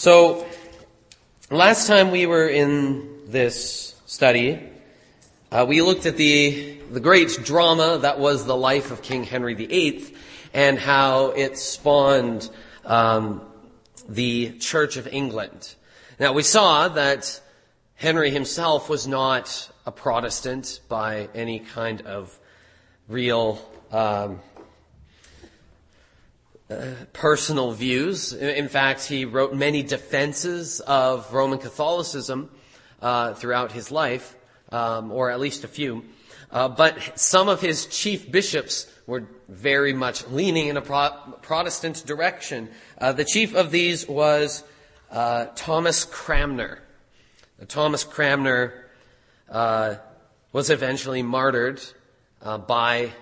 So, last time we were in this study, we looked at the great drama that was the life of King Henry VIII and how it spawned the Church of England. Now, we saw that Henry himself was not a Protestant by any kind of real personal views. In fact, he wrote many defenses of Roman Catholicism throughout his life, or at least a few. But some of his chief bishops were very much leaning in a Protestant direction. The chief of these was Thomas Cranmer. Thomas Cranmer was eventually martyred by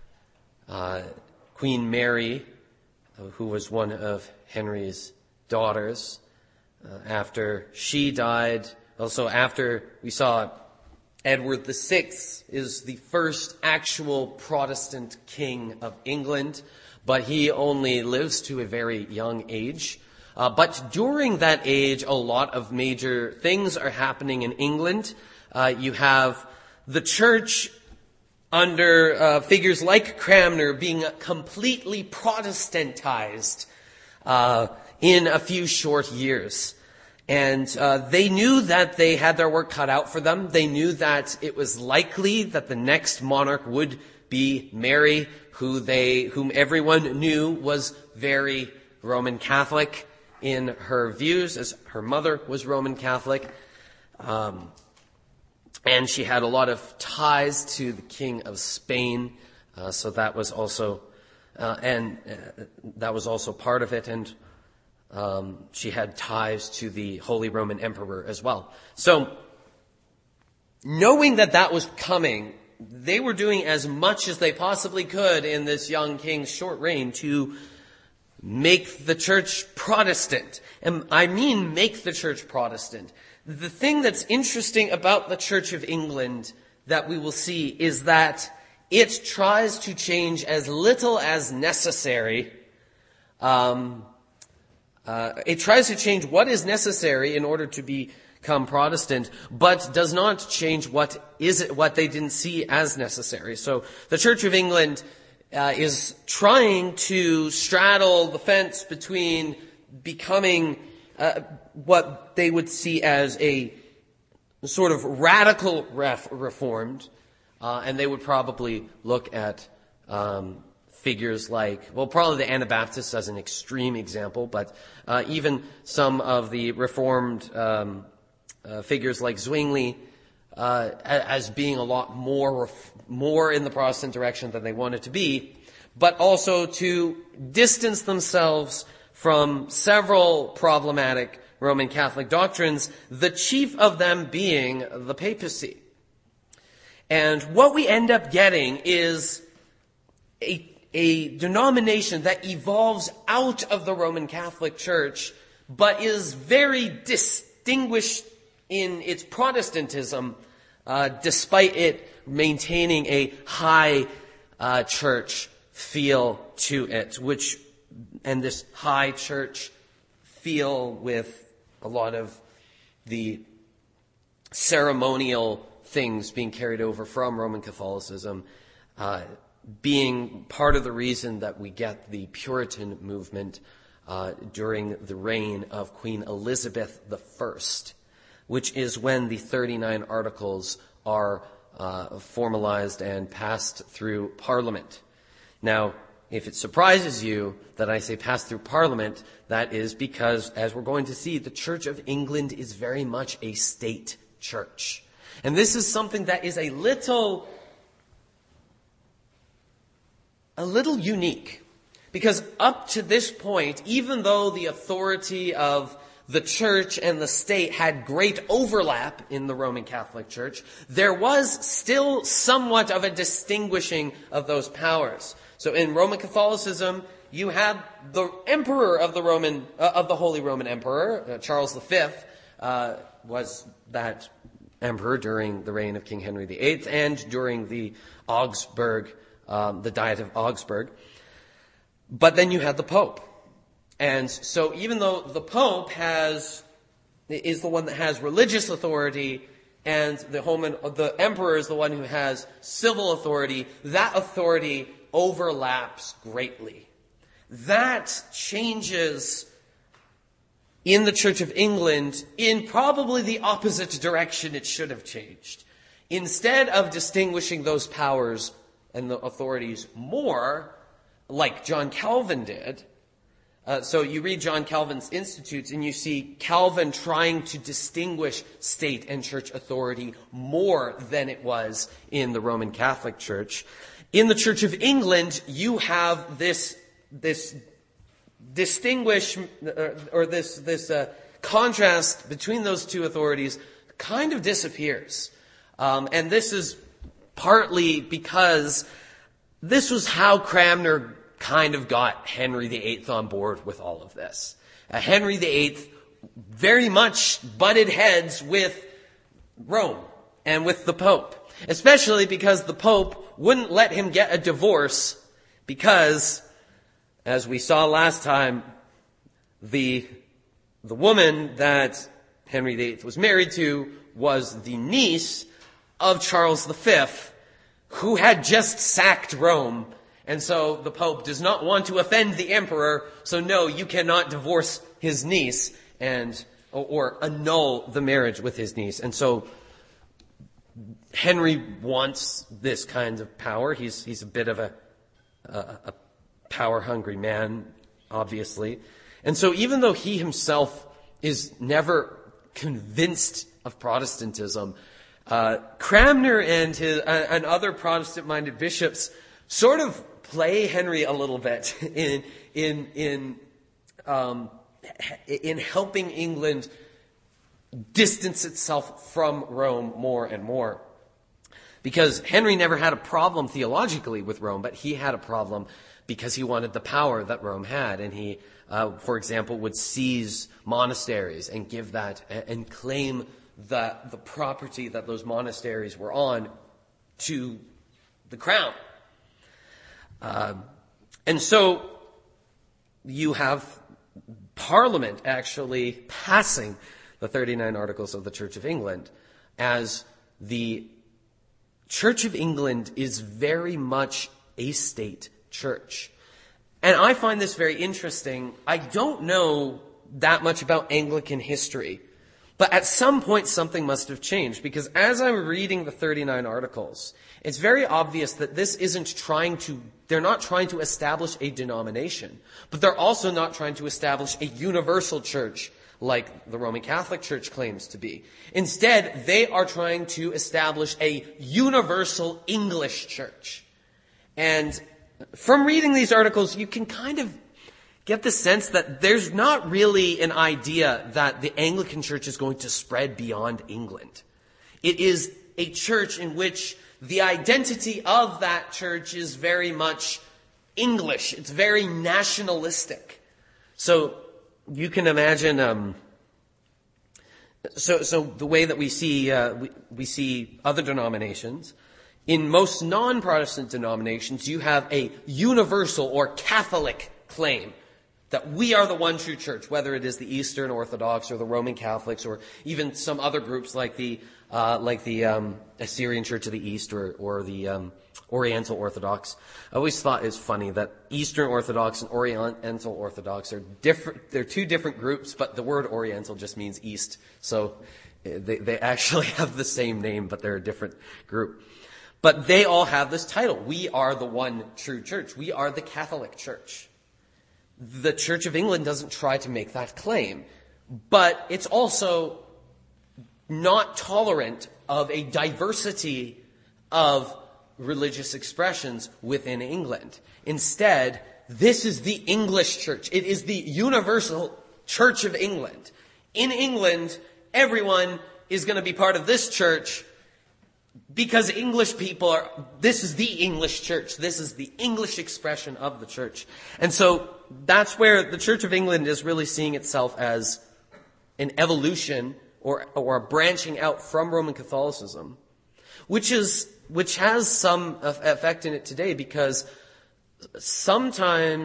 Queen Mary, who was one of Henry's daughters. After she died, also after we saw Edward VI is the first actual Protestant king of England, but he only lives to a very young age. But during that age, a lot of major things are happening in England. You have the church under figures like Cranmer being completely Protestantized in a few short years. And they knew that they had their work cut out for them. They knew that it was likely that the next monarch would be Mary, whom everyone knew was very Roman Catholic in her views, as her mother was Roman Catholic. And she had a lot of ties to the King of Spain, so that was also part of it. And she had ties to the Holy Roman Emperor as well. So, knowing that that was coming, they were doing as much as they possibly could in this young king's short reign to make the church Protestant. And I mean make the church Protestant. The thing that's interesting about the Church of England that we will see is that it tries to change as little as necessary. It tries to change what is necessary in order to become Protestant, but does not change what they didn't see as necessary. So the Church of England is trying to straddle the fence between becoming what they would see as a sort of radical reformed, and they would probably look at figures like, well, probably the Anabaptists as an extreme example, but even some of the reformed figures like Zwingli as being a lot more in the Protestant direction than they wanted to be, but also to distance themselves from several problematic Roman Catholic doctrines, the chief of them being the papacy. And what we end up getting is a denomination that evolves out of the Roman Catholic Church, but is very distinguished in its Protestantism, despite it maintaining a high church feel to it, and this high church feel with a lot of the ceremonial things being carried over from Roman Catholicism, being part of the reason that we get the Puritan movement during the reign of Queen Elizabeth I, which is when the 39 Articles are formalized and passed through Parliament. Now, if it surprises you that I say pass through Parliament, that is because, as we're going to see, the Church of England is very much a state church. And this is something that is a little unique. Because up to this point, even though the authority of the church and the state had great overlap in the Roman Catholic Church, there was still somewhat of a distinguishing of those powers. So in Roman Catholicism, you had the emperor of the Holy Roman Emperor, Charles V, was that emperor during the reign of King Henry VIII and during the Diet of Augsburg. But then you had the Pope. And so even though the Pope is the one that has religious authority, and the emperor is the one who has civil authority, that authority overlaps greatly. That changes in the Church of England in probably the opposite direction it should have changed. Instead of distinguishing those powers and the authorities more, like John Calvin did, so you read John Calvin's Institutes and you see Calvin trying to distinguish state and church authority more than it was in the Roman Catholic Church. In the Church of England, you have this contrast between those two authorities kind of disappears. And this is partly because this was how Cranmer kind of got Henry VIII on board with all of this. Henry VIII very much butted heads with Rome and with the Pope, especially because the Pope wouldn't let him get a divorce because, as we saw last time, the woman that Henry VIII was married to was the niece of Charles V, who had just sacked Rome. And so the Pope does not want to offend the emperor, so no, you cannot divorce his niece or annul the marriage with his niece. And so Henry wants this kind of power. He's a bit of a power-hungry man, obviously. And so even though he himself is never convinced of Protestantism, Cranmer and other Protestant-minded bishops sort of play Henry a little bit in helping England distance itself from Rome more and more. Because Henry never had a problem theologically with Rome, but he had a problem because he wanted the power that Rome had. And he, for example, would seize monasteries and give that and claim the property that those monasteries were on to the crown. And so you have Parliament actually passing the 39 Articles of the Church of England, as the Church of England is very much a state church. And I find this very interesting. I don't know that much about Anglican history, but at some point something must have changed, because as I'm reading the 39 Articles, it's very obvious that they're not trying to establish a denomination, but they're also not trying to establish a universal church like the Roman Catholic Church claims to be. Instead, they are trying to establish a universal English church. And from reading these articles, you can kind of get the sense that there's not really an idea that the Anglican Church is going to spread beyond England. It is a church in which the identity of that church is very much English. It's very nationalistic. So you can imagine, so the way that we see other denominations, in most non-Protestant denominations, you have a universal or Catholic claim that we are the one true church, whether it is the Eastern Orthodox or the Roman Catholics or even some other groups like the Assyrian Church of the East or the Oriental Orthodox. I always thought it's funny that Eastern Orthodox and Oriental Orthodox are different. They're two different groups, but the word Oriental just means East. So they actually have the same name, but they're a different group. But they all have this title. We are the one true church. We are the Catholic Church. The Church of England doesn't try to make that claim, but it's also not tolerant of a diversity of religious expressions within England. Instead, this is the English church. It is the universal Church of England. In England, everyone is going to be part of this church because English people this is the English church. This is the English expression of the church. And so that's where the Church of England is really seeing itself as an evolution or a branching out from Roman Catholicism, which has some effect in it today, because sometimes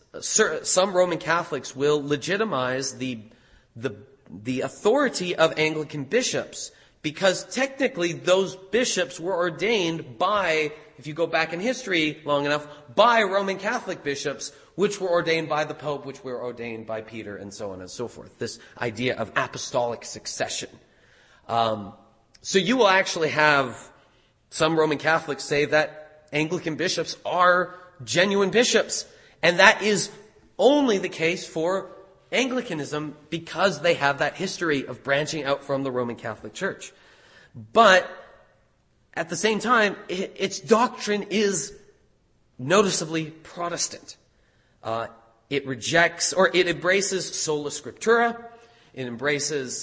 some Roman Catholics will legitimize the authority of Anglican bishops, because technically those bishops were ordained by, if you go back in history long enough, by Roman Catholic bishops, which were ordained by the Pope, which were ordained by Peter, and so on and so forth. This idea of apostolic succession. So you will actually have some Roman Catholics say that Anglican bishops are genuine bishops, and that is only the case for Anglicanism because they have that history of branching out from the Roman Catholic Church. But at the same time, its doctrine is noticeably Protestant. It rejects, or it embraces sola scriptura. It embraces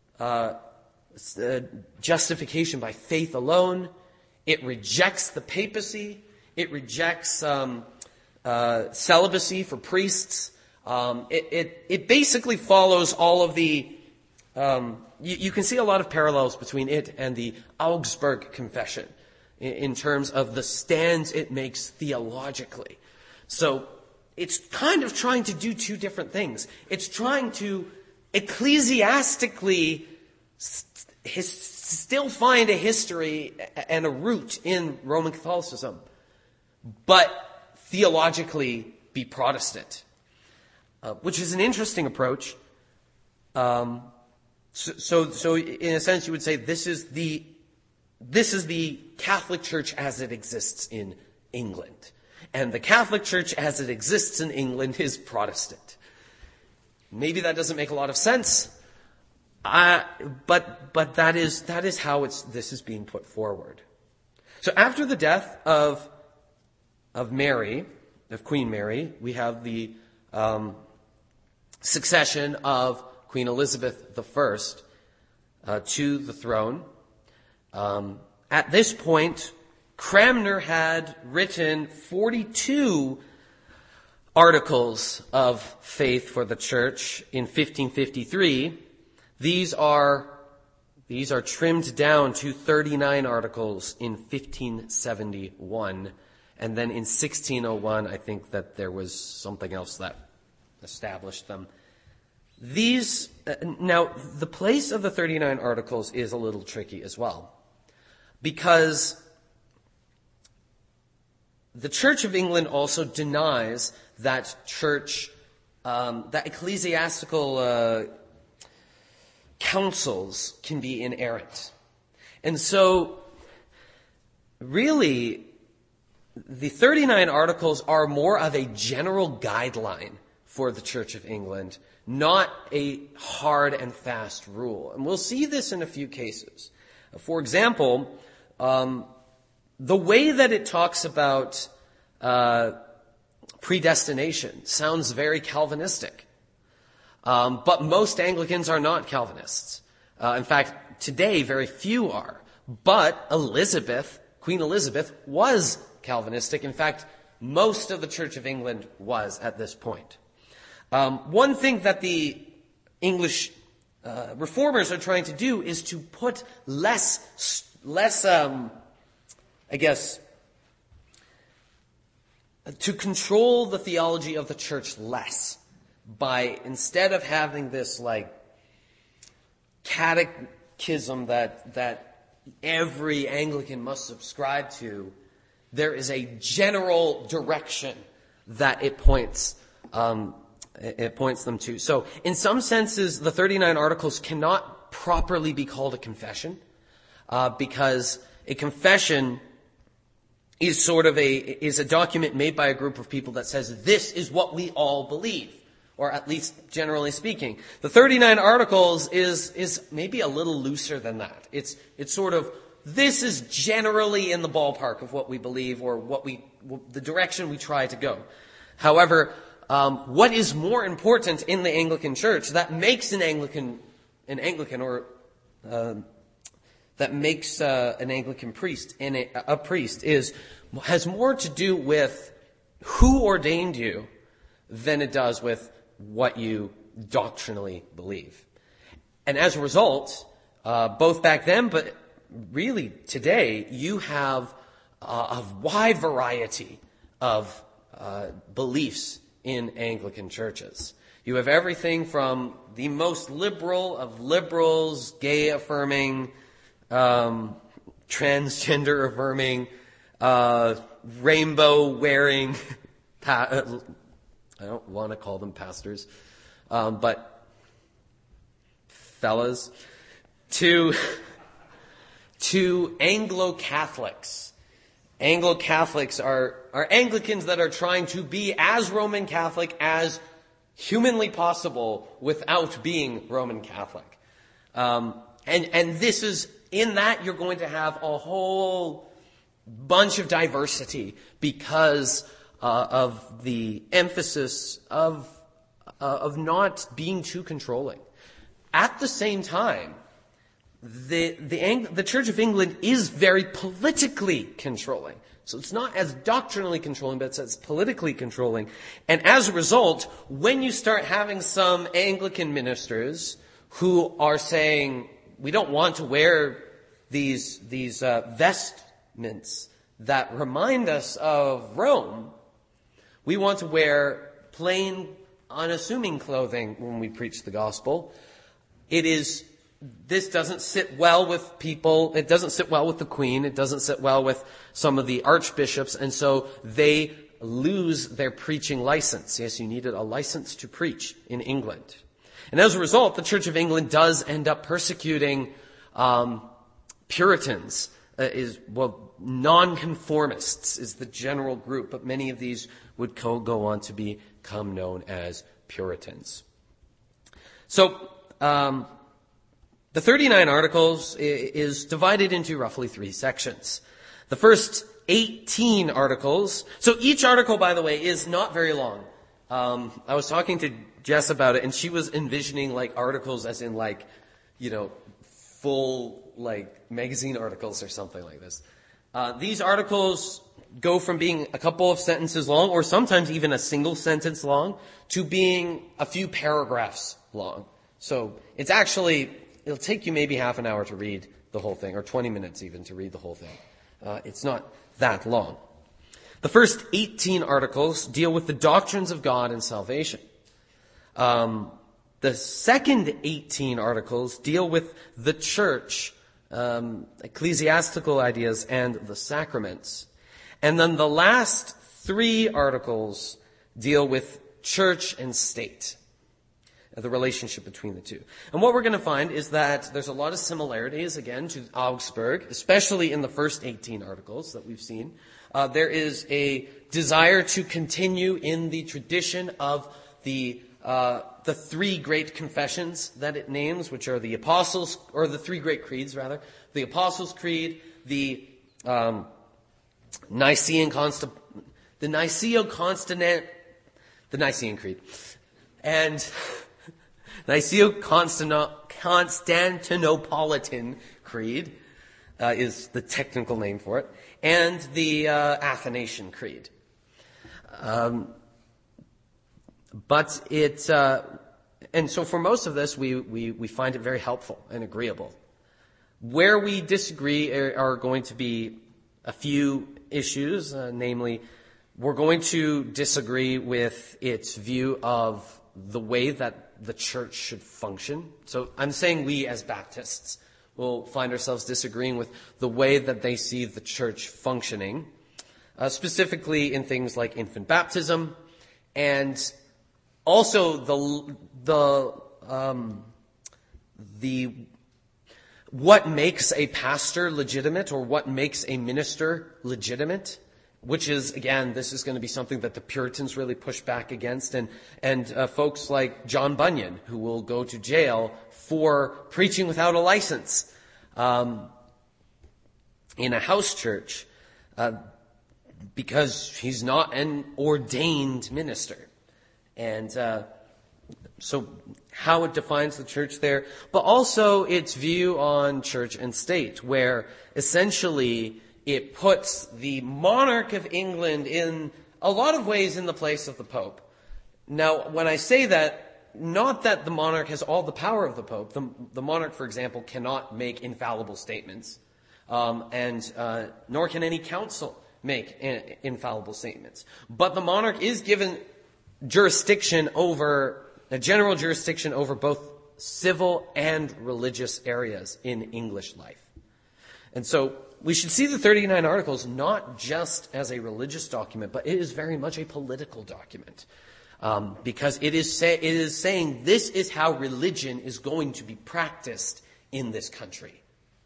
justification by faith alone. It rejects the papacy. It rejects celibacy for priests. It basically follows all of the, you can see a lot of parallels between it and the Augsburg Confession in terms of the stands it makes theologically. So it's kind of trying to do two different things. It's trying to ecclesiastically still find a history and a root in Roman Catholicism, but theologically be Protestant. Which is an interesting approach. So in a sense, you would say this is the Catholic Church as it exists in England, and the Catholic Church as it exists in England is Protestant. Maybe that doesn't make a lot of sense, but that is how this is being put forward. So after the death of Mary, of Queen Mary, we have the succession of Queen Elizabeth I to the throne. At this point, Cranmer had written 42 articles of faith for the church in 1553. These are trimmed down to 39 articles in 1571. And then in 1601, I think that there was something else that established them. Now, the place of the 39 articles is a little tricky as well, because the Church of England also denies that that ecclesiastical councils can be inerrant. And so, really, the 39 articles are more of a general guideline for the Church of England, not a hard and fast rule. And we'll see this in a few cases. For example, the way that it talks about predestination sounds very Calvinistic. But most Anglicans are not Calvinists. In fact, today very few are. But Queen Elizabeth was Calvinistic. In fact, most of the Church of England was at this point. One thing that the English reformers are trying to do is to put to control the theology of the church less, by, instead of having this catechism that every Anglican must subscribe to, there is a general direction that it points them to. So in some senses, the 39 articles cannot properly be called a confession, because a confession is is a document made by a group of people that says this is what we all believe, or at least generally speaking. The 39 articles is maybe a little looser than that. It's sort of, this is generally in the ballpark of what we believe, or the direction we try to go. However, what is more important in the Anglican Church that makes an Anglican priest a priest has more to do with who ordained you than it does with what you doctrinally believe. And as a result, both back then, but really today, you have a wide variety of beliefs in Anglican churches. You have everything from the most liberal of liberals, gay-affirming, transgender-affirming, rainbow-wearing, I don't want to call them pastors, but fellas, to Anglo-Catholics. Anglo-Catholics are Anglicans that are trying to be as Roman Catholic as humanly possible without being Roman Catholic. And this is, in that you're going to have a whole bunch of diversity because of the emphasis of not being too controlling. At the same time, the Church of England is very politically controlling. So it's not as doctrinally controlling, but it's as politically controlling. And as a result, when you start having some Anglican ministers who are saying, we don't want to wear these vestments that remind us of Rome, we want to wear plain, unassuming clothing when we preach the gospel. This doesn't sit well with people. It doesn't sit well with the Queen. It doesn't sit well with some of the archbishops. And so they lose their preaching license. Yes, you needed a license to preach in England. And as a result, the Church of England does end up persecuting Puritans. Nonconformists is the general group, but many of these would go on to become known as Puritans. So, the 39 Articles is divided into roughly 3 sections. The first 18 Articles, so each article, by the way, is not very long. I was talking to Jess about it, and she was envisioning like articles as in like, full like magazine articles or something like this. These articles go from being a couple of sentences long, or sometimes even a single sentence long, to being a few paragraphs long. So it'll take you maybe half an hour to read the whole thing, or 20 minutes even to read the whole thing. It's not that long. The first 18 articles deal with the doctrines of God and salvation. The second 18 articles deal with the church, ecclesiastical ideas, and the sacraments. And then the last 3 articles deal with church and state, the relationship between the two. And what we're going to find is that there's a lot of similarities, again, to Augsburg, especially in the first 18 articles that we've seen. There is a desire to continue in the tradition of the 3 great confessions that it names, which are the Apostles, or the 3 great creeds, rather. The Apostles' Creed, the Nicene Creed, and Niceno-Constantinopolitan Creed is the technical name for it, and the Athanasian Creed. And so for most of this, we find it very helpful and agreeable. Where we disagree are going to be a few issues, namely, we're going to disagree with its view of the way that the church should function. So I'm saying we as Baptists will find ourselves disagreeing with the way that they see the church functioning, specifically in things like infant baptism, and also the what makes a pastor legitimate, or what makes a minister legitimate, which is, again, this is going to be something that the Puritans really push back against, and folks like John Bunyan, who will go to jail for preaching without a license in a house church because he's not an ordained minister. And so how it defines the church there, but also its view on church and state, where essentially it puts the monarch of England in a lot of ways in the place of the Pope. Now, when I say that, not that the monarch has all the power of the Pope. The monarch, for example, cannot make infallible statements, nor can any council make infallible statements. But the monarch is given a general jurisdiction over both civil and religious areas in English life. And so we should see the 39 Articles not just as a religious document, but it is very much a political document. Because it is saying this is how religion is going to be practiced in this country.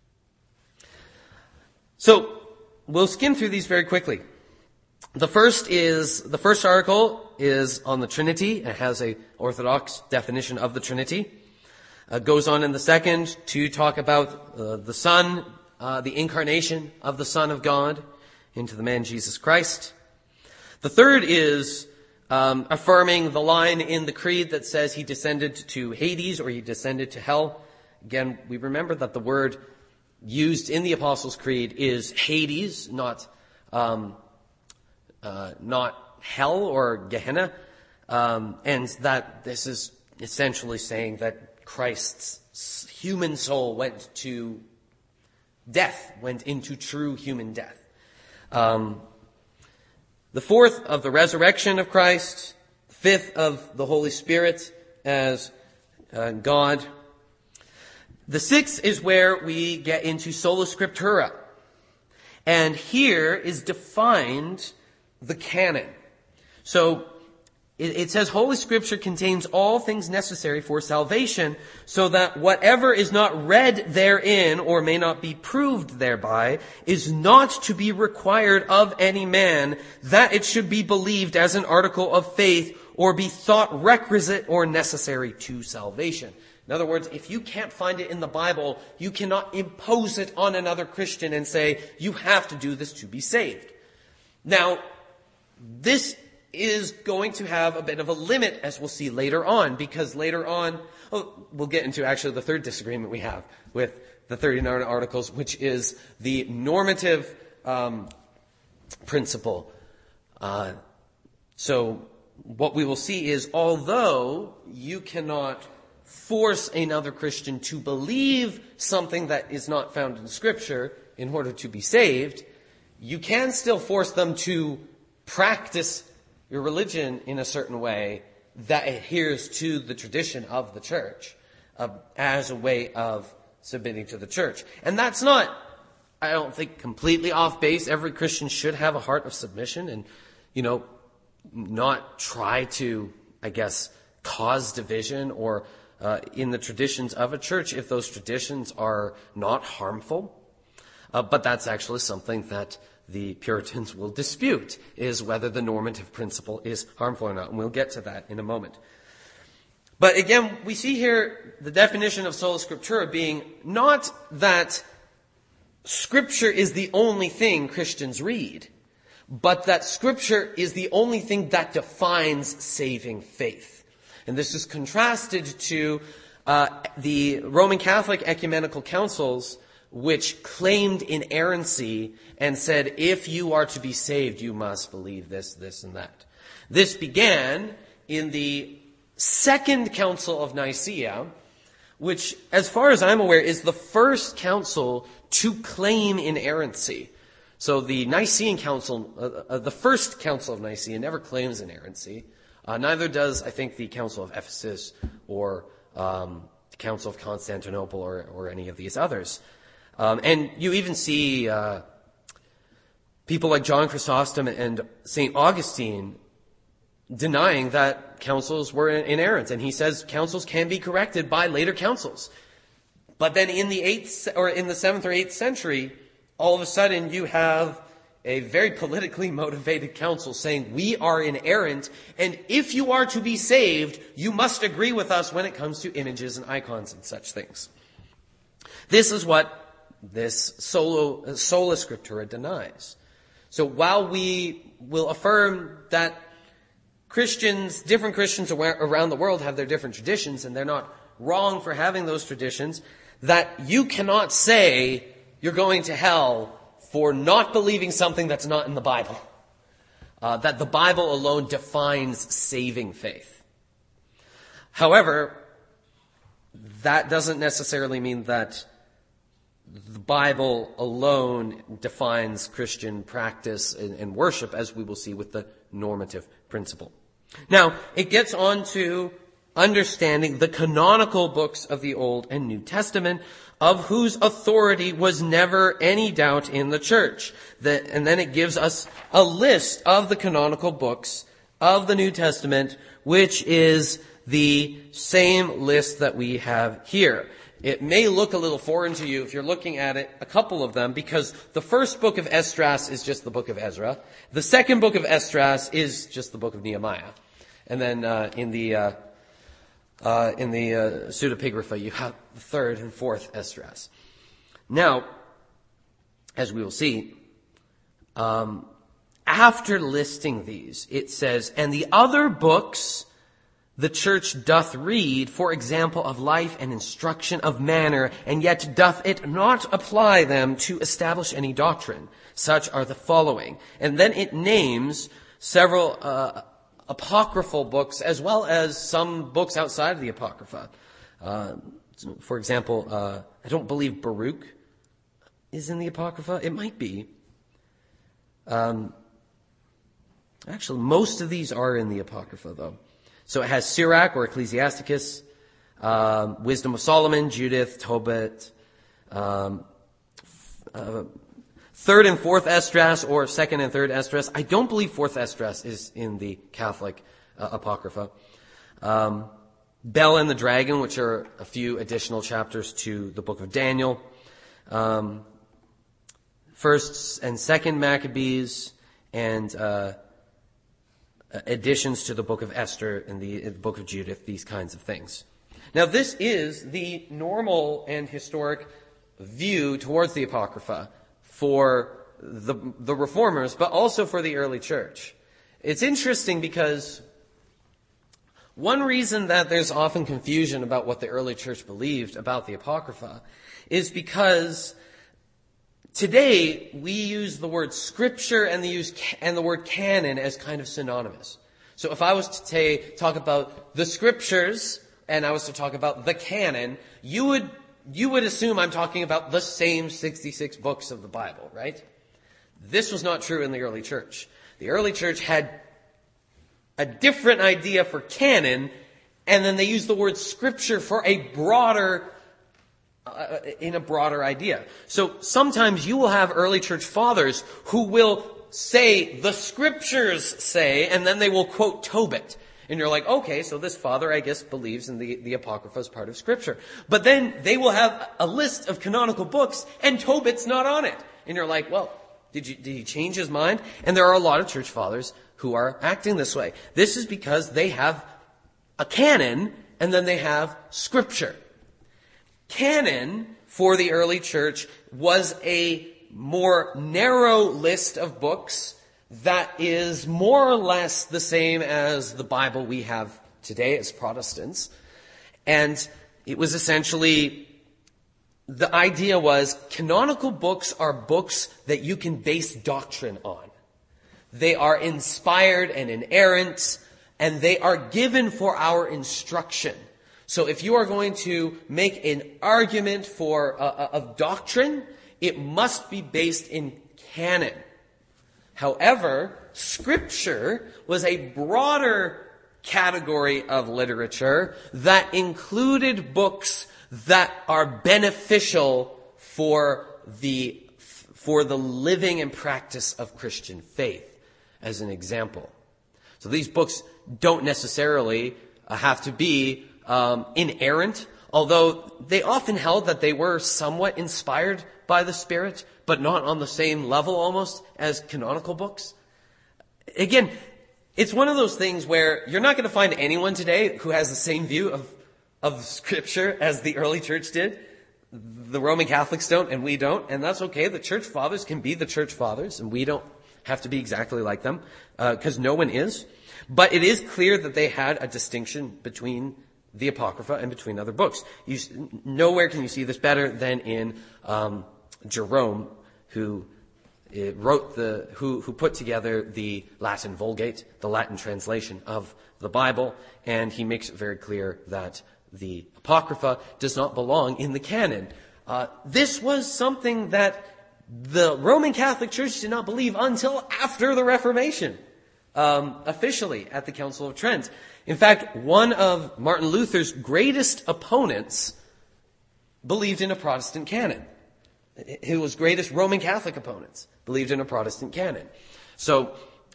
So we'll skim through these very quickly. The first article is on the Trinity. It has a orthodox definition of the Trinity. Goes on in the second to talk about the Son, the incarnation of the Son of God into the man Jesus Christ. The third is affirming the line in the Creed that says he descended to Hades or he descended to hell. Again, we remember that the word used in the Apostles' Creed is Hades, not hell or Gehenna, and that this is essentially saying that Christ's human soul went into true human death. The fourth of the resurrection of Christ, fifth of the Holy Spirit as God. The sixth is where we get into sola scriptura. And here is defined the canon. So it says Holy Scripture contains all things necessary for salvation, so that whatever is not read therein or may not be proved thereby is not to be required of any man, that it should be believed as an article of faith or be thought requisite or necessary to salvation. In other words, if you can't find it in the Bible, you cannot impose it on another Christian and say, you have to do this to be saved. Now, this is going to have a bit of a limit, as we'll see later on, because later on, we'll get into actually the third disagreement we have with the 39 Articles, which is the normative principle. So what we will see is, although you cannot force another Christian to believe something that is not found in Scripture in order to be saved, you can still force them to practice your religion in a certain way that adheres to the tradition of the church as a way of submitting to the church. And that's not, I don't think, completely off base. Every Christian should have a heart of submission and, not try to, cause division or in the traditions of a church if those traditions are not harmful. But that's actually something that the Puritans will dispute, is whether the normative principle is harmful or not. And we'll get to that in a moment. But again, we see here the definition of sola scriptura being not that Scripture is the only thing Christians read, but that Scripture is the only thing that defines saving faith. And this is contrasted to the Roman Catholic ecumenical councils, which claimed inerrancy and said, if you are to be saved, you must believe this, this, and that. This began in the Second Council of Nicaea, which, as far as I'm aware, is the first council to claim inerrancy. So the Nicene Council, the first Council of Nicaea, never claims inerrancy. Neither does, I think, the Council of Ephesus or the Council of Constantinople or any of these others. And you even see people like John Chrysostom and St. Augustine denying that councils were inerrant. And he says councils can be corrected by later councils. But then in the 7th or 8th century, all of a sudden you have a very politically motivated council saying, we are inerrant, and if you are to be saved, you must agree with us when it comes to images and icons and such things. This is what this sola scriptura denies. So while we will affirm that different Christians around the world have their different traditions, and they're not wrong for having those traditions, that you cannot say you're going to hell for not believing something that's not in the Bible. That the Bible alone defines saving faith. However, that doesn't necessarily mean that the Bible alone defines Christian practice and worship, as we will see with the normative principle. Now, it gets on to understanding the canonical books of the Old and New Testament, of whose authority was never any doubt in the church. And then it gives us a list of the canonical books of the New Testament, which is the same list that we have here. It may look a little foreign to you if you're looking at it, a couple of them, because the first book of Esdras is just the book of Ezra. The second book of Esdras is just the book of Nehemiah. And then in the pseudepigrapha, you have the third and fourth Esdras. Now, as we will see, after listing these, it says, "And the other books the church doth read, for example of life and instruction of manner, and yet doth it not apply them to establish any doctrine. Such are the following." And then it names several apocryphal books, as well as some books outside of the Apocrypha. For example, I don't believe Baruch is in the Apocrypha. It might be. Actually, most of these are in the Apocrypha, though. So it has Sirach or Ecclesiasticus, Wisdom of Solomon, Judith, Tobit, third and fourth Esdras, or second and third Esdras. I don't believe fourth Esdras is in the Catholic Apocrypha. Bel and the Dragon, which are a few additional chapters to the book of Daniel. First and second Maccabees, and additions to the book of Esther and the book of Judith, these kinds of things. Now, this is the normal and historic view towards the Apocrypha for the Reformers, but also for the early church. It's interesting because one reason that there's often confusion about what the early church believed about the Apocrypha is because today, we use the word scripture and the word canon as kind of synonymous. So if I was to talk about the scriptures and I was to talk about the canon, you would assume I'm talking about the same 66 books of the Bible, right? This was not true in the early church. The early church had a different idea for canon, and then they used the word scripture for a broader idea. So sometimes you will have early church fathers who will say, the scriptures say, and then they will quote Tobit. And you're like, okay, so this father, I guess, believes in the Apocrypha as part of scripture. But then they will have a list of canonical books, and Tobit's not on it. And you're like, well, did he change his mind? And there are a lot of church fathers who are acting this way. This is because they have a canon, and then they have scripture. Canon for the early church was a more narrow list of books that is more or less the same as the Bible we have today as Protestants. And it was essentially, the idea was canonical books are books that you can base doctrine on. They are inspired and inerrant, and they are given for our instruction. So if you are going to make an argument of doctrine, it must be based in canon. However, scripture was a broader category of literature that included books that are beneficial for the living and practice of Christian faith, as an example. So these books don't necessarily have to be inerrant, although they often held that they were somewhat inspired by the Spirit, but not on the same level almost as canonical books. Again, it's one of those things where you're not going to find anyone today who has the same view of Scripture as the early church did. The Roman Catholics don't, and we don't, and that's okay. The church fathers can be the church fathers, and we don't have to be exactly like them, because no one is. But it is clear that they had a distinction between the Apocrypha and between other books. Nowhere can you see this better than in Jerome, who put together the Latin Vulgate, the Latin translation of the Bible, and he makes it very clear that the Apocrypha does not belong in the canon. This was something that the Roman Catholic Church did not believe until after the Reformation. officially at the Council of Trent. In fact, one of Martin Luther's greatest opponents believed in a Protestant canon. His greatest Roman Catholic opponents believed in a Protestant canon. So,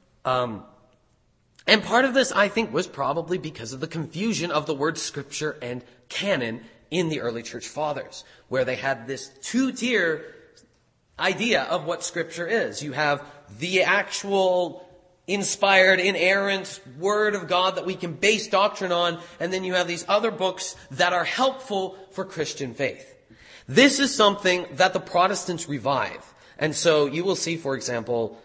and part of this, I think, was probably because of the confusion of the word Scripture and canon in the early church fathers, where they had this two-tier idea of what Scripture is. You have the actual inspired, inerrant Word of God that we can base doctrine on, and then you have these other books that are helpful for Christian faith. This is something that the Protestants revive. And so you will see, for example,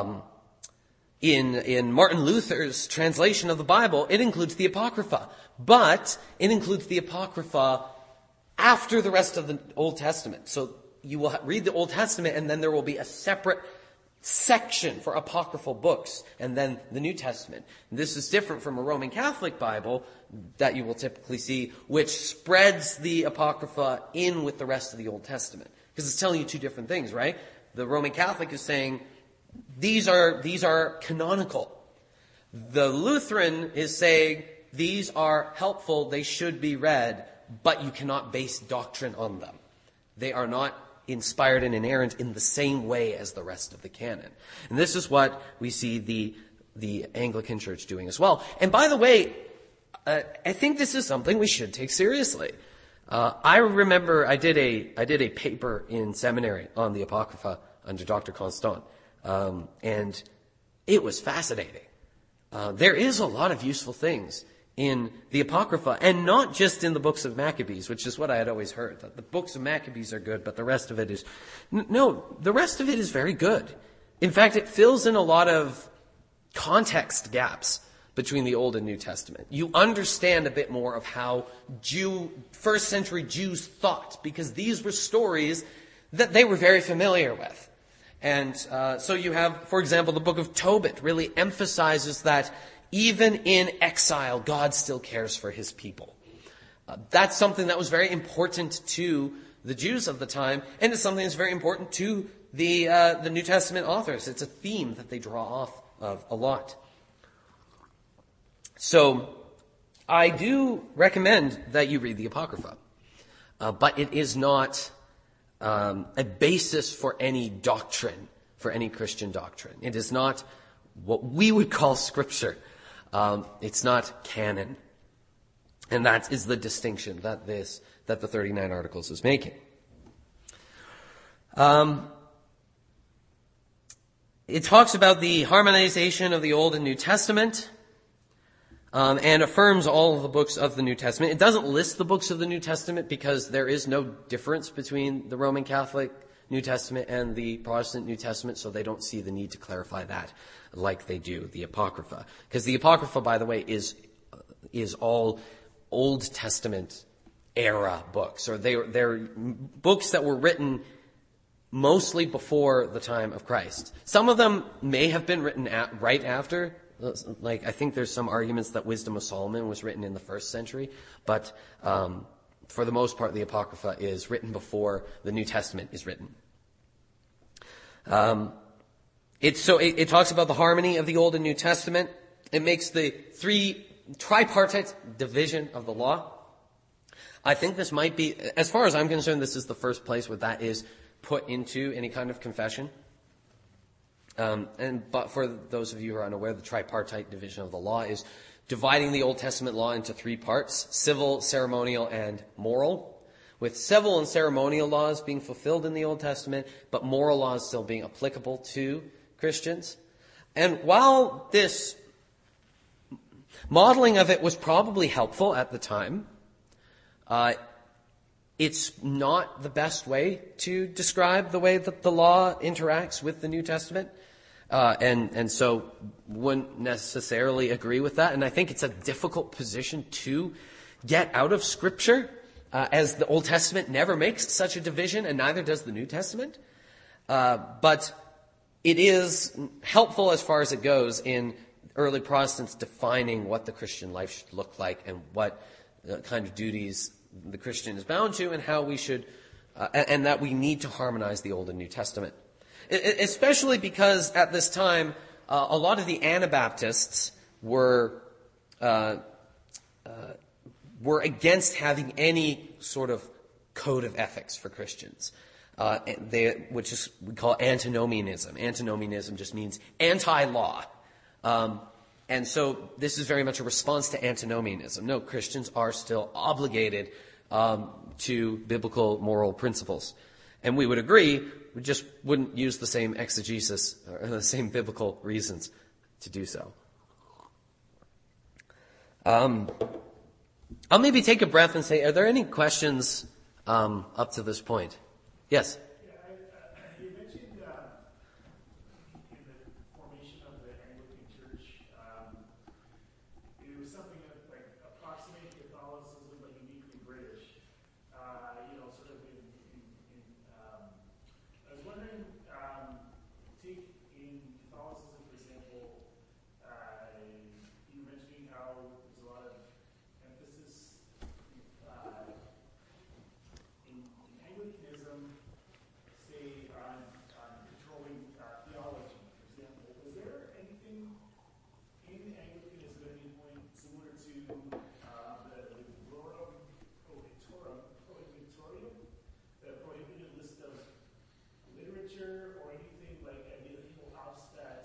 in Martin Luther's translation of the Bible, it includes the Apocrypha. But it includes the Apocrypha after the rest of the Old Testament. So you will read the Old Testament, and then there will be a separate section for apocryphal books, and then the New Testament. This is different from a Roman Catholic Bible that you will typically see, which spreads the Apocrypha in with the rest of the Old Testament. Because it's telling you two different things, right? The Roman Catholic is saying, these are canonical. The Lutheran is saying, these are helpful, they should be read, but you cannot base doctrine on them. They are not inspired and inerrant in the same way as the rest of the canon. And this is what we see the Anglican Church doing as well. And by the way, I think this is something we should take seriously. I remember I did a paper in seminary on the Apocrypha under Dr. Constant, and it was fascinating. There is a lot of useful things in the Apocrypha, and not just in the books of Maccabees, which is what I had always heard, that the books of Maccabees are good, but the rest of it is... No, the rest of it is very good. In fact, it fills in a lot of context gaps between the Old and New Testament. You understand a bit more of how first century Jews thought, because these were stories that they were very familiar with. And so you have, for example, the book of Tobit really emphasizes that even in exile, God still cares for his people. That's something that was very important to the Jews of the time, and it's something that's very important to the New Testament authors. It's a theme that they draw off of a lot. So I do recommend that you read the Apocrypha, but it is not a basis for any doctrine, for any Christian doctrine. It is not what we would call Scripture. It's not canon. And that is the distinction that the 39 Articles is making. It talks about the harmonization of the Old and New Testament, and affirms all of the books of the New Testament. It doesn't list the books of the New Testament because there is no difference between the Roman Catholic New Testament and the Protestant New Testament, so they don't see the need to clarify that like they do the Apocrypha. Because the Apocrypha, by the way, is all Old Testament era books, or they're books that were written mostly before the time of Christ. Some of them may have been written right after. Like, I think there's some arguments that Wisdom of Solomon was written in the 1st century, but for the most part, the Apocrypha is written before the New Testament is written. It talks about the harmony of the Old and New Testament. It makes the tripartite division of the law. I think this might be, as far as I'm concerned, this is the first place where that is put into any kind of confession. But for those of you who are unaware, the tripartite division of the law is dividing the Old Testament law into 3 parts: civil, ceremonial, and moral, with civil and ceremonial laws being fulfilled in the Old Testament, but moral laws still being applicable to Christians. And while this modeling of it was probably helpful at the time, it's not the best way to describe the way that the law interacts with the New Testament. And so wouldn't necessarily agree with that. And I think it's a difficult position to get out of Scripture, as the Old Testament never makes such a division, and neither does the New Testament. But it is helpful as far as it goes in early Protestants defining what the Christian life should look like and what kind of duties the Christian is bound to, and how we should, and that we need to harmonize the Old and New Testament. Especially because at this time, a lot of the Anabaptists were against having any sort of code of ethics for Christians, which is we call antinomianism. Antinomianism just means anti-law. And so this is very much a response to antinomianism. No, Christians are still obligated to biblical moral principles. And we would agree, we just wouldn't use the same exegesis or the same biblical reasons to do so. I'll maybe take a breath and say, are there any questions up to this point? Yes? You mentioned in the formation of the Anglican Church, it was something like approximating Catholicism but uniquely British. Sort of I was wondering, take in Catholicism, for example, you were mentioning how there's a lot of emphasis in Anglicanism, say, on controlling theology, for example. Was there anything in Anglicanism at any point similar to the Librorum Prohibitorum, the prohibited list of literature, or anything like any of the people house that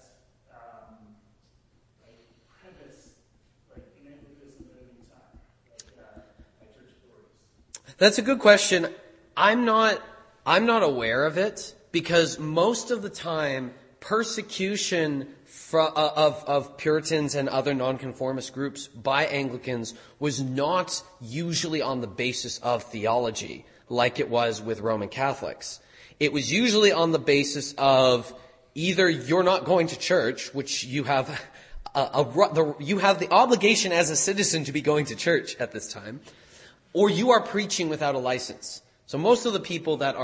premise in Anglicanism at any time, like church authorities? That's a good question. I'm not aware of it, because most of the time persecution of Puritans and other nonconformist groups by Anglicans was not usually on the basis of theology like it was with Roman Catholics. It was usually on the basis of either you're not going to church, which you have you have the obligation as a citizen to be going to church at this time, or you are preaching without a license. So most of the people that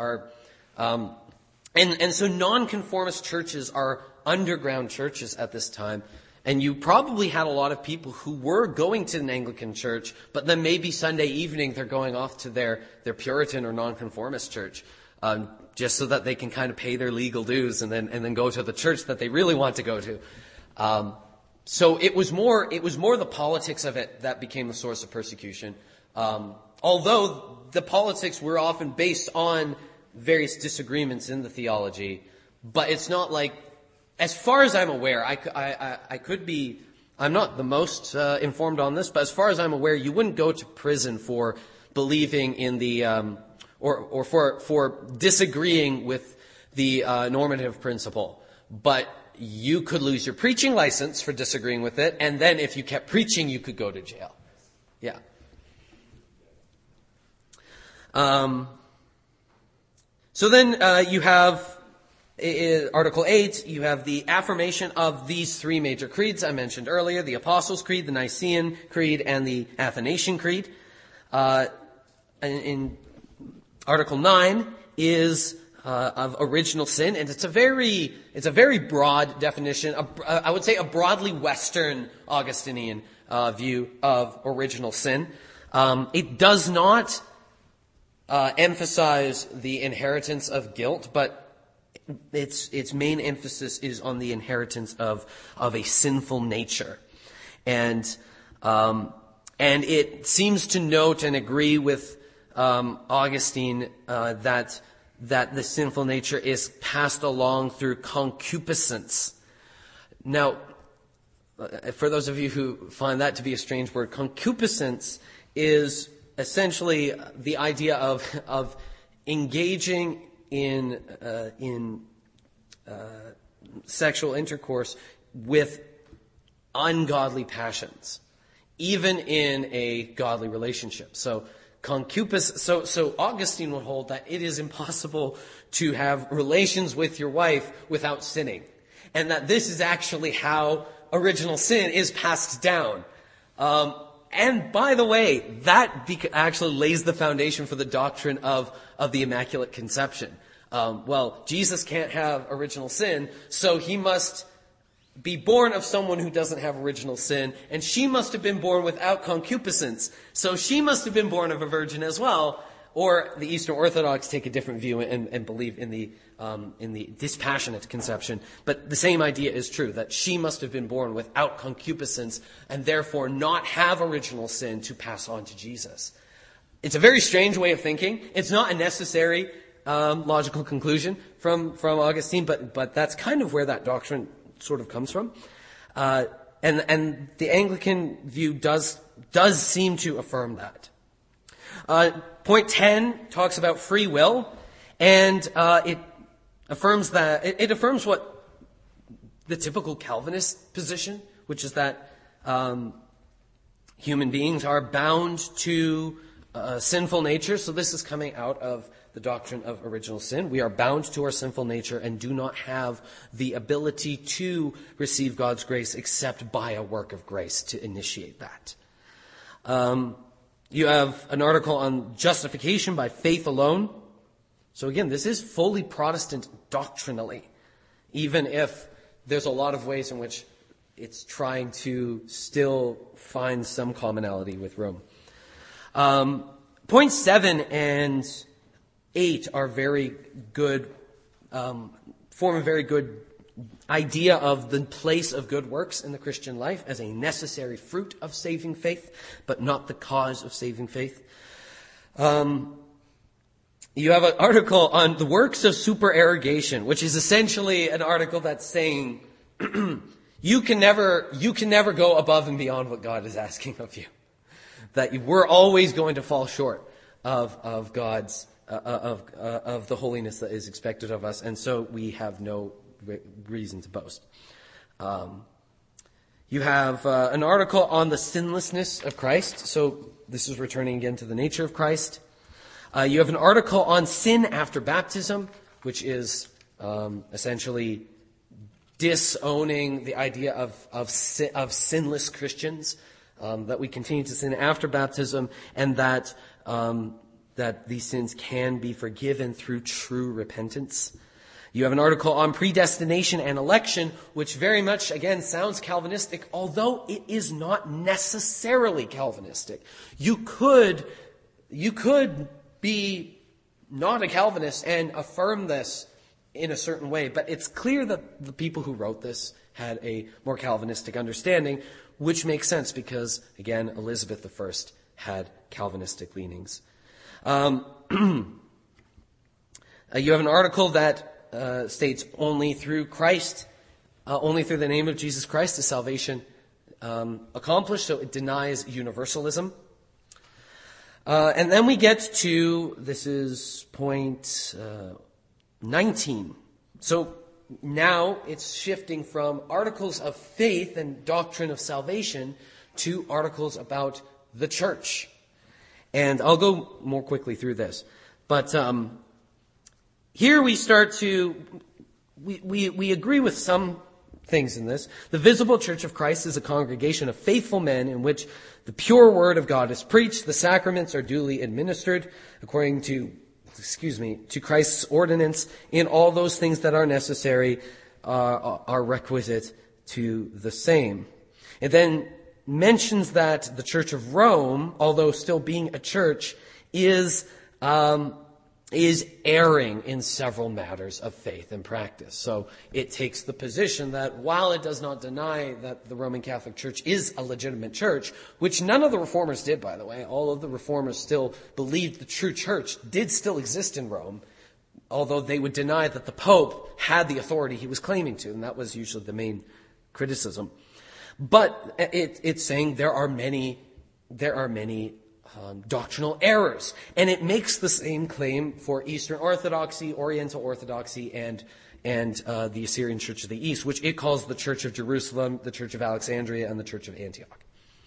and so nonconformist churches are underground churches at this time. And you probably had a lot of people who were going to an Anglican church, but then maybe Sunday evening they're going off to their Puritan or nonconformist church, just so that they can kind of pay their legal dues and then go to the church that they really want to go to. So it was more the politics of it that became the source of persecution. Although the politics were often based on various disagreements in the theology, but it's not like, as far as I'm aware, I could be, I'm not the most informed on this, but as far as I'm aware, you wouldn't go to prison for believing in the, or for disagreeing with the normative principle. But you could lose your preaching license for disagreeing with it, and then if you kept preaching, you could go to jail. Yeah. So then you have Article 8, you have the affirmation of these three major creeds I mentioned earlier, the Apostles' Creed, the Nicene Creed, and the Athanasian Creed. In Article 9 is of original sin, and it's a very broad definition. I would say a broadly Western Augustinian view of original sin. It does not emphasize the inheritance of guilt, but its main emphasis is on the inheritance of a sinful nature. And it seems to note and agree with Augustine that the sinful nature is passed along through concupiscence. Now, for those of you who find that to be a strange word, concupiscence is essentially the idea of engaging in sexual intercourse with ungodly passions, even in a godly relationship. So so Augustine would hold that it is impossible to have relations with your wife without sinning, and that this is actually how original sin is passed down. And by the way, that actually lays the foundation for the doctrine of the Immaculate Conception. Jesus can't have original sin, so he must be born of someone who doesn't have original sin, and she must have been born without concupiscence, so she must have been born of a virgin as well, Or the Eastern Orthodox take a different view and believe in the dispassionate conception. But the same idea is true, that she must have been born without concupiscence and therefore not have original sin to pass on to Jesus. It's a very strange way of thinking. It's not a necessary logical conclusion from Augustine, but that's kind of where that doctrine sort of comes from. And the Anglican view does seem to affirm that. Point 10 talks about free will, and it affirms what the typical Calvinist position, which is that human beings are bound to sinful nature. So this is coming out of the doctrine of original sin. We are bound to our sinful nature and do not have the ability to receive God's grace except by a work of grace to initiate that. You have an article on justification by faith alone. So again, this is fully Protestant doctrinally, even if there's a lot of ways in which it's trying to still find some commonality with Rome. Points 7 and 8 are very good, form a very good idea of the place of good works in the Christian life as a necessary fruit of saving faith, but not the cause of saving faith. You have an article on the works of supererogation, which is essentially an article that's saying you can never go above and beyond what God is asking of you. That we're always going to fall short of God's of the holiness that is expected of us, and so we have no reason to boast. You have an article on the sinlessness of Christ. So this is returning again to the nature of Christ. You have an article on sin after baptism, which is essentially disowning the idea of sinless Christians, that we continue to sin after baptism, and that these sins can be forgiven through true repentance. You have an article on predestination and election, which very much, again, sounds Calvinistic, although it is not necessarily Calvinistic. You could be not a Calvinist and affirm this in a certain way, but it's clear that the people who wrote this had a more Calvinistic understanding, which makes sense because, again, Elizabeth I had Calvinistic leanings. You have an article that states only through Christ, only through the name of Jesus Christ is salvation accomplished, so it denies universalism. And then we get to, this is point 19. So now it's shifting from articles of faith and doctrine of salvation to articles about the church. And I'll go more quickly through this. But here we start to, we agree with some things in this. The visible church of Christ is a congregation of faithful men in which the pure word of God is preached, the sacraments are duly administered according to Christ's ordinance, in all those things that are necessary are requisite to the same. It then mentions that the Church of Rome, although still being a church, is erring in several matters of faith and practice. So it takes the position that while it does not deny that the Roman Catholic Church is a legitimate church, which none of the reformers did, by the way, all of the reformers still believed the true church did still exist in Rome, although they would deny that the Pope had the authority he was claiming to, and that was usually the main criticism. But it's saying there are many doctrinal errors. And it makes the same claim for Eastern Orthodoxy, Oriental Orthodoxy, and the Assyrian Church of the East, which it calls the Church of Jerusalem, the Church of Alexandria, and the Church of Antioch.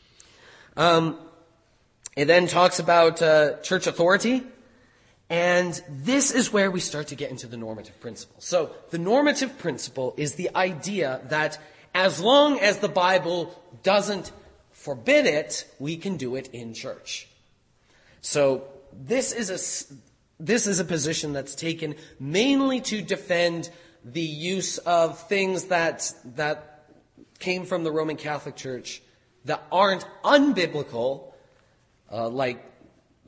It then talks about church authority, and this is where we start to get into the normative principle. So the normative principle is the idea that as long as the Bible doesn't forbid it, we can do it in church. So this is a position that's taken mainly to defend the use of things that came from the Roman Catholic Church that aren't unbiblical, like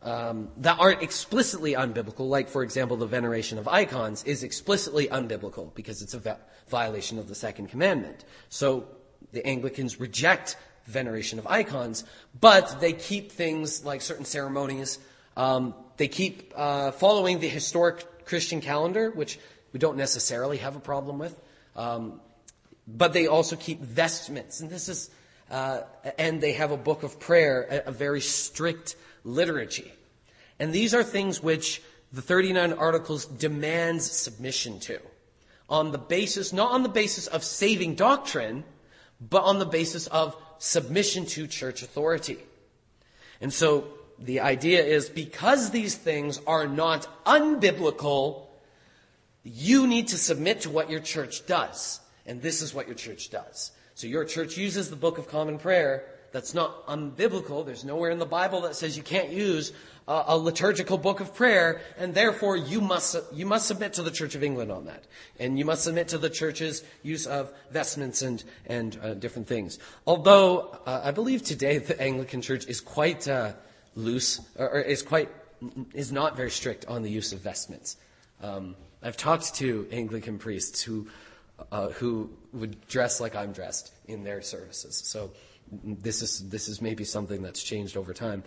that aren't explicitly unbiblical, like, for example, the veneration of icons is explicitly unbiblical because it's a violation of the second commandment. So the Anglicans reject veneration of icons, but they keep things like certain ceremonies. They keep following the historic Christian calendar, which we don't necessarily have a problem with. But they also keep vestments, and this is, and they have a book of prayer, a very strict liturgy. And these are things which the 39 Articles demands submission to, on the basis, not on the basis of saving doctrine, but on the basis of submission to church authority. And so the idea is, because these things are not unbiblical, you need to submit to what your church does. And this is what your church does. So your church uses the Book of Common Prayer. That's not unbiblical. There's nowhere in the Bible that says you can't use a liturgical book of prayer, and therefore you must submit to the Church of England on that. And you must submit to the church's use of vestments and different things. Although I believe today the Anglican Church is quite loose, or is not very strict on the use of vestments. I've talked to Anglican priests who would dress like I'm dressed in their services. So this is maybe something that's changed over time.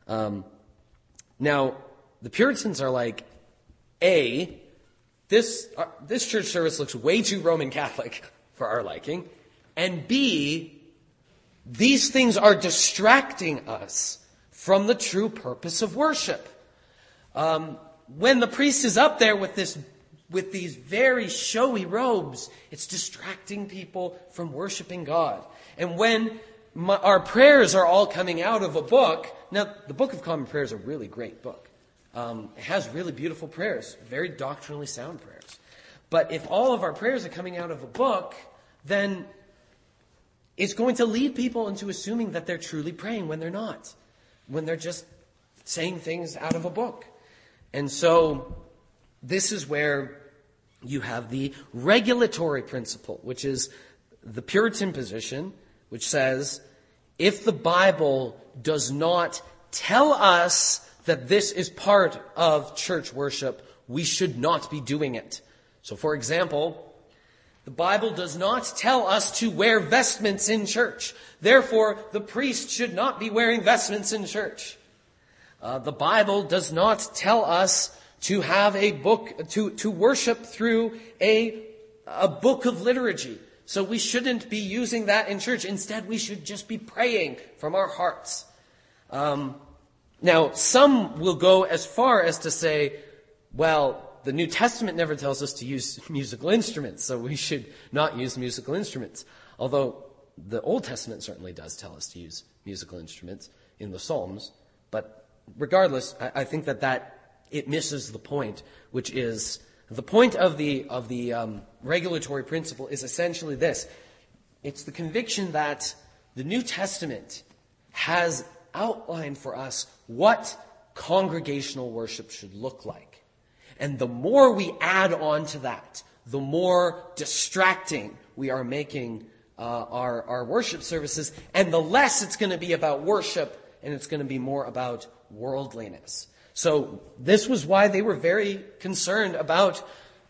Now, the Puritans are like, A, this church service looks way too Roman Catholic for our liking, and B, these things are distracting us from the true purpose of worship. When the priest is up there with these very showy robes, it's distracting people from worshiping God. And when our prayers are all coming out of a book, now the Book of Common Prayer is a really great book. It has really beautiful prayers, very doctrinally sound prayers. But if all of our prayers are coming out of a book, then it's going to lead people into assuming that they're truly praying when they're not, when they're just saying things out of a book. And so this is where you have the regulatory principle, which is the Puritan position, which says, if the Bible does not tell us that this is part of church worship, we should not be doing it. So, for example, the Bible does not tell us to wear vestments in church. Therefore, the priest should not be wearing vestments in church. The Bible does not tell us to have a book, to worship through a book of liturgy. So we shouldn't be using that in church. Instead, we should just be praying from our hearts. Now, some will go as far as to say, well, the New Testament never tells us to use musical instruments, so we should not use musical instruments. Although the Old Testament certainly does tell us to use musical instruments in the Psalms. But regardless, I think that it misses the point, which is the point of the regulatory principle is essentially this. It's the conviction that the New Testament has outlined for us what congregational worship should look like. And the more we add on to that, the more distracting we are making our worship services, and the less it's going to be about worship, and it's going to be more about worldliness. So this was why they were very concerned about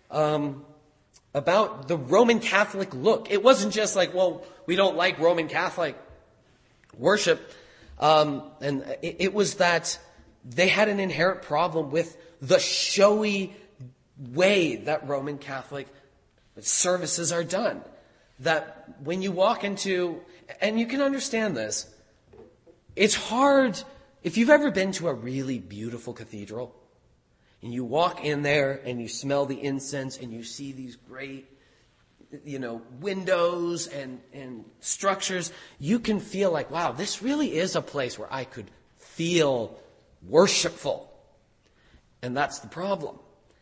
the Roman Catholic look. It wasn't just like, well, we don't like Roman Catholic worship. And it was that they had an inherent problem with the showy way that Roman Catholic services are done. That when you walk into, and you can understand this, it's hard. If you've ever been to a really beautiful cathedral, and you walk in there and you smell the incense and you see these great, windows and structures, you can feel like, wow, this really is a place where I could feel worshipful. And that's the problem.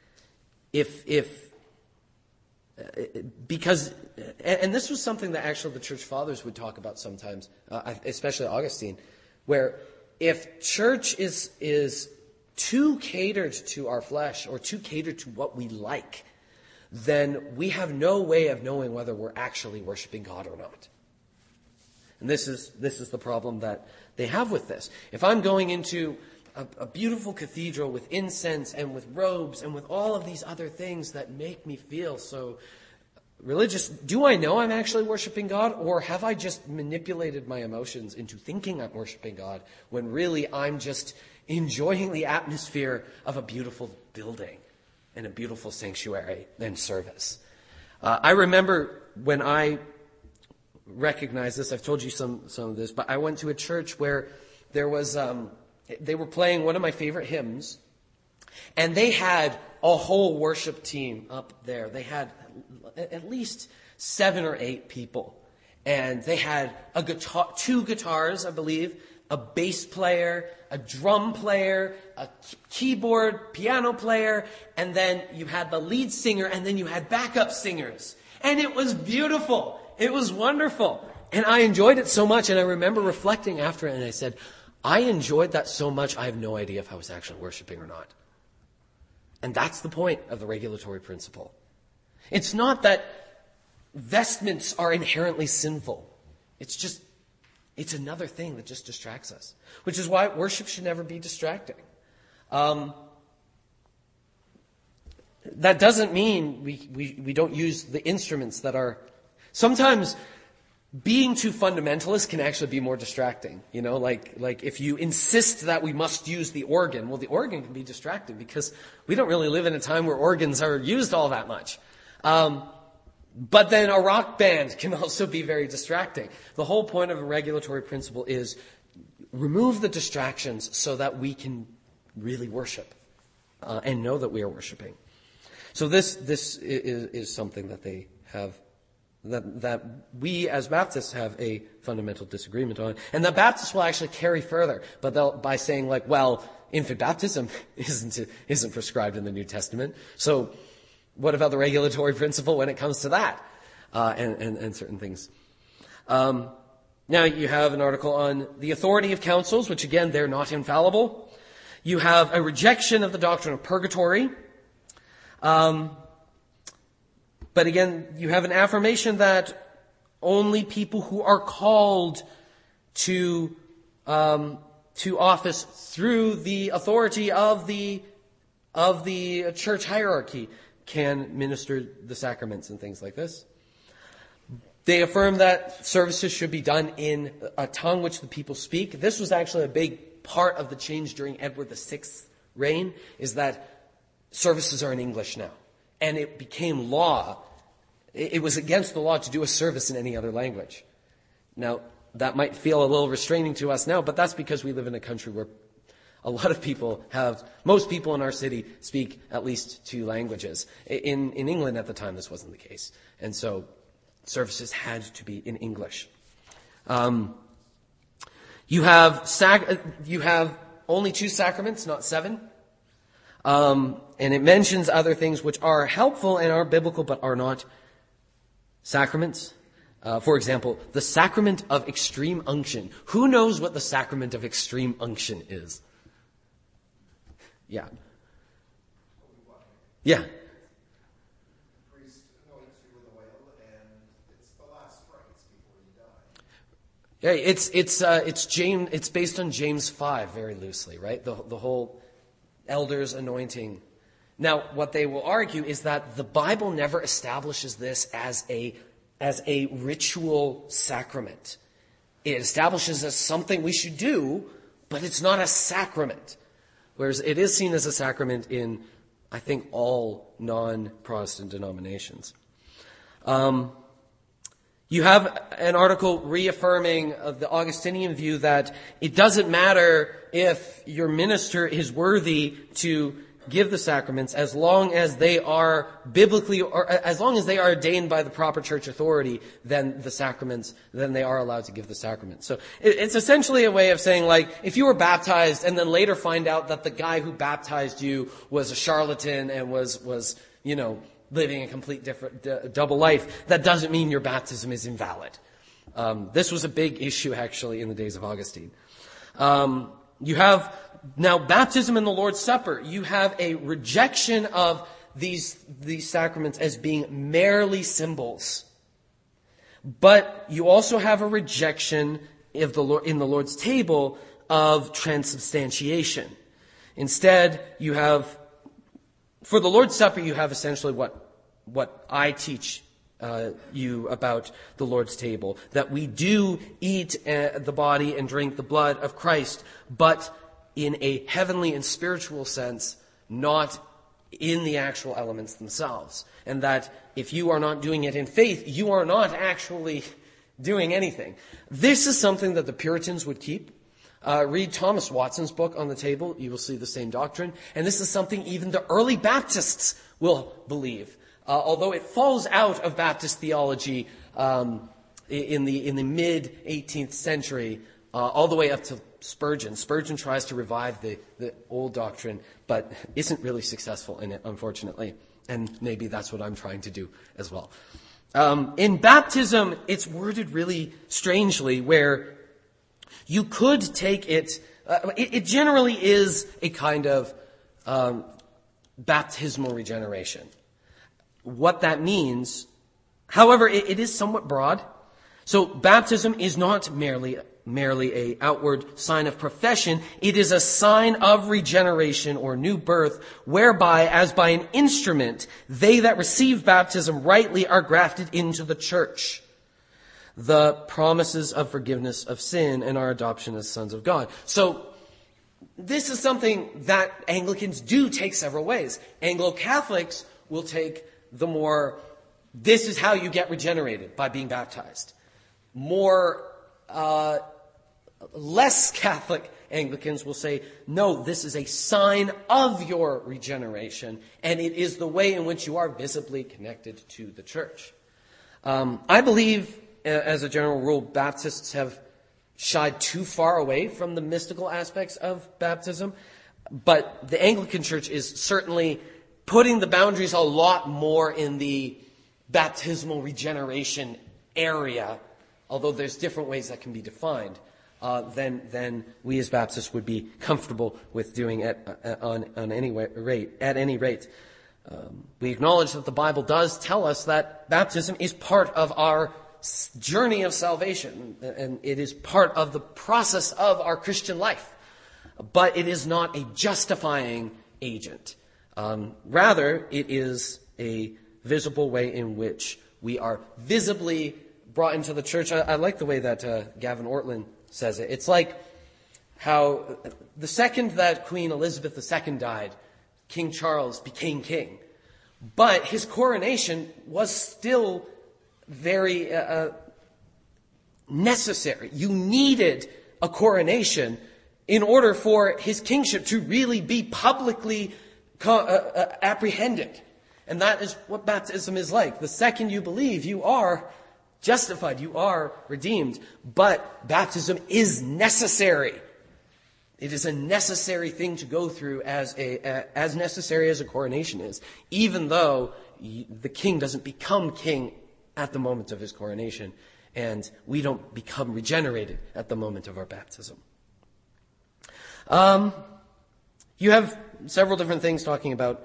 Because this was something that actually the church fathers would talk about sometimes, especially Augustine, where if church is too catered to our flesh or too catered to what we like, then we have no way of knowing whether we're actually worshiping God or not. And this is the problem that they have with this. If I'm going into a beautiful cathedral with incense and with robes and with all of these other things that make me feel so religious. Do I know I'm actually worshiping God, or have I just manipulated my emotions into thinking I'm worshiping God when really I'm just enjoying the atmosphere of a beautiful building and a beautiful sanctuary and service? I remember when I recognized this, I've told you some of this, but I went to a church where there was, they were playing one of my favorite hymns, and they had a whole worship team up there. They had at least 7 or 8 people. And they had a guitar, 2 guitars, I believe, a bass player, a drum player, a keyboard, piano player, and then you had the lead singer, and then you had backup singers. And it was beautiful. It was wonderful. And I enjoyed it so much, and I remember reflecting after it, and I said, I enjoyed that so much, I have no idea if I was actually worshiping or not. And that's the point of the regulatory principle. It's not that vestments are inherently sinful. It's another thing that just distracts us. Which is why worship should never be distracting. That doesn't mean we don't use the instruments that are... Sometimes being too fundamentalist can actually be more distracting. You know, like if you insist that we must use the organ, well, the organ can be distracting because we don't really live in a time where organs are used all that much. But then a rock band can also be very distracting. The whole point of a regulatory principle is remove the distractions so that we can really worship and know that we are worshiping. So this is something that they have, that we as Baptists have a fundamental disagreement on, and the Baptists will actually carry further, but by saying like, well, infant baptism isn't prescribed in the New Testament, so what about the regulatory principle when it comes to that? And certain things. Now you have an article on the authority of councils, which again, they're not infallible. You have a rejection of the doctrine of purgatory. But again, you have an affirmation that only people who are called to office through the authority of the church hierarchy can minister the sacraments and things like this. They affirm that services should be done in a tongue which the people speak. This was actually a big part of the change during Edward VI's reign, is that services are in English now. And it became law. It was against the law to do a service in any other language. Now, that might feel a little restraining to us now, but that's because we live in a country where a lot of people most people in our city speak at least 2 languages. In England at the time, this wasn't the case. And so services had to be in English. You have only 2 sacraments, not 7. And it mentions other things which are helpful and are biblical, but are not sacraments. For example, the sacrament of extreme unction. Who knows what the sacrament of extreme unction is? Yeah. Yeah. Yeah, it's James. It's based on James 5 very loosely, right? The whole elders anointing. Now, what they will argue is that the Bible never establishes this as a ritual sacrament. It establishes as something we should do, but it's not a sacrament. Whereas it is seen as a sacrament in, I think, all non-Protestant denominations. You have an article reaffirming the Augustinian view that it doesn't matter if your minister is worthy to give the sacraments as long as they are biblically, or as long as they are ordained by the proper church authority, then they are allowed to give the sacraments. So it's essentially a way of saying, like, if you were baptized and then later find out that the guy who baptized you was a charlatan and was living a complete different double life, that doesn't mean your baptism is invalid. This was a big issue actually in the days of Augustine. You have now baptism and the Lord's Supper. You have a rejection of these sacraments as being merely symbols. But you also have a rejection in the Lord's table of transubstantiation. Instead, you have, for the Lord's Supper, you have essentially what I teach you about the Lord's table, that we do eat the body and drink the blood of Christ, but in a heavenly and spiritual sense, not in the actual elements themselves. And that if you are not doing it in faith, you are not actually doing anything. This is something that the Puritans would keep. Read Thomas Watson's book On the Table. You will see the same doctrine. And this is something even the early Baptists will believe. Although it falls out of Baptist theology in the mid-18th century, all the way up to Spurgeon. Spurgeon tries to revive the old doctrine, but isn't really successful in it, unfortunately. And maybe that's what I'm trying to do as well. In baptism, it's worded really strangely, where you could take it, it generally is a kind of baptismal regeneration. What that means, however, it is somewhat broad. So baptism is not merely a outward sign of profession. It is a sign of regeneration or new birth, whereby, as by an instrument, they that receive baptism rightly are grafted into the church. The promises of forgiveness of sin and our adoption as sons of God. So this is something that Anglicans do take several ways. Anglo-Catholics will take the more, this is how you get regenerated, by being baptized. More, less Catholic Anglicans will say, no, this is a sign of your regeneration, and it is the way in which you are visibly connected to the church. I believe, as a general rule, Baptists have shied too far away from the mystical aspects of baptism, but the Anglican Church is certainly putting the boundaries a lot more in the baptismal regeneration area, although there's different ways that can be defined, than we as Baptists would be comfortable with doing at any rate. We acknowledge that the Bible does tell us that baptism is part of our journey of salvation, and it is part of the process of our Christian life. But it is not a justifying agent. Rather, it is a visible way in which we are visibly brought into the church. I like the way that Gavin Ortlund says it. It's like how the second that Queen Elizabeth II died, King Charles became king. But his coronation was still very necessary. You needed a coronation in order for his kingship to really be publicly apprehended. And that is what baptism is like. The second you believe, you are justified, you are redeemed. But baptism is necessary. It is a necessary thing to go through, as necessary as a coronation is, even though the king doesn't become king at the moment of his coronation, and we don't become regenerated at the moment of our baptism. You have several different things talking about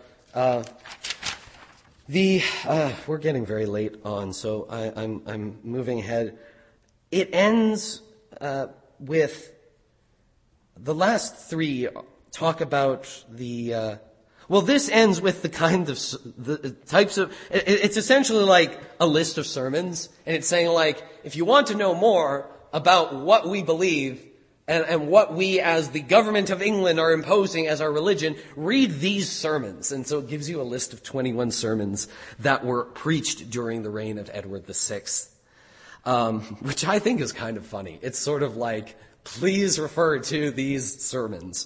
we're getting very late on, so I'm moving ahead. It ends with the last three talk about this ends with the kind of, the types of, it's essentially like a list of sermons, and it's saying, like, if you want to know more about what we believe and what we as the government of England are imposing as our religion, read these sermons. And so it gives you a list of 21 sermons that were preached during the reign of Edward VI, which I think is kind of funny. It's sort of like, please refer to these sermons.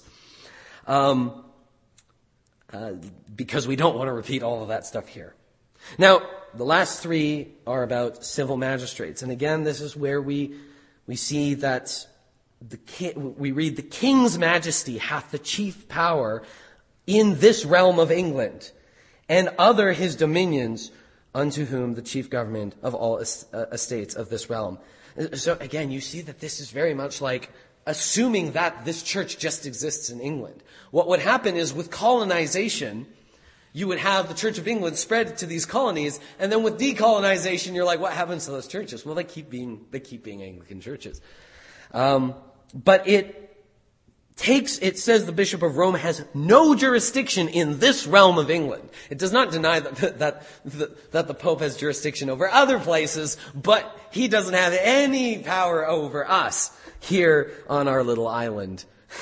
Because we don't want to repeat all of that stuff here. Now, the last three are about civil magistrates. And again, this is where we see that we read, the king's majesty hath the chief power in this realm of England, and other his dominions, unto whom the chief government of all estates of this realm. So again, you see that this is very much like assuming that this church just exists in England. What would happen is, with colonization, you would have the Church of England spread to these colonies, and then with decolonization, you're like, what happens to those churches? Well, they keep being Anglican churches. But it says the Bishop of Rome has no jurisdiction in this realm of England. It does not deny that the Pope has jurisdiction over other places, but he doesn't have any power over us here on our little island.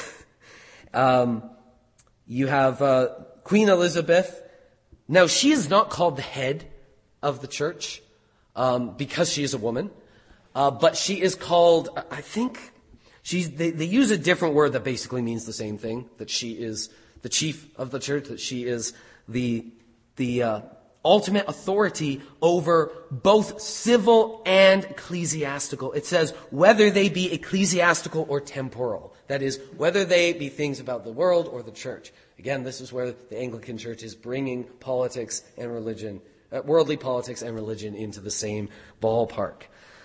You have Queen Elizabeth. Now, she is not called the head of the church because she is a woman, but she is called, I think, they use a different word that basically means the same thing, that she is the chief of the church, that she is the ultimate authority over both civil and ecclesiastical. It says whether they be ecclesiastical or temporal. That is, whether they be things about the world or the church. Again, this is where the Anglican Church is bringing politics and religion, worldly politics and religion into the same ballpark.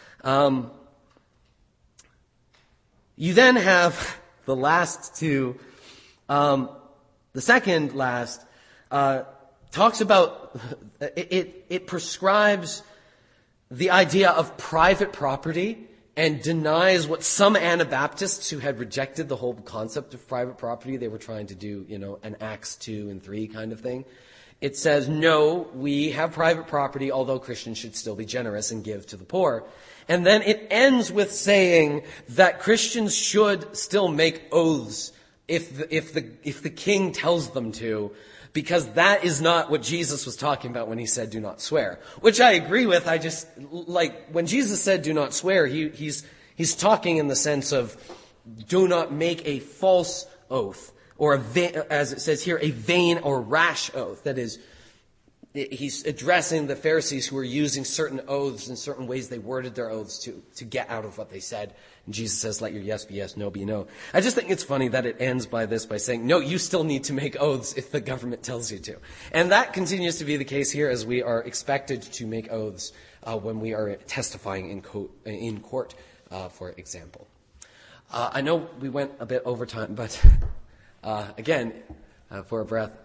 You then have the last two. The second last talks about, it prescribes the idea of private property and denies what some Anabaptists who had rejected the whole concept of private property, they were trying to do, an Acts 2 and 3 kind of thing. It says, no, we have private property, although Christians should still be generous and give to the poor. And then it ends with saying that Christians should still make oaths if the king tells them to, because that is not what Jesus was talking about when he said do not swear. Which I agree with. I just, when Jesus said do not swear, he's talking in the sense of do not make a false oath, or as it says here, a vain or rash oath. That is, he's addressing the Pharisees who were using certain oaths in certain ways they worded their oaths to get out of what they said. And Jesus says, let your yes be yes, no be no. I just think it's funny that it ends by saying, no, you still need to make oaths if the government tells you to. And that continues to be the case here, as we are expected to make oaths when we are testifying in court, for example. I know we went a bit over time, but again, for a breath,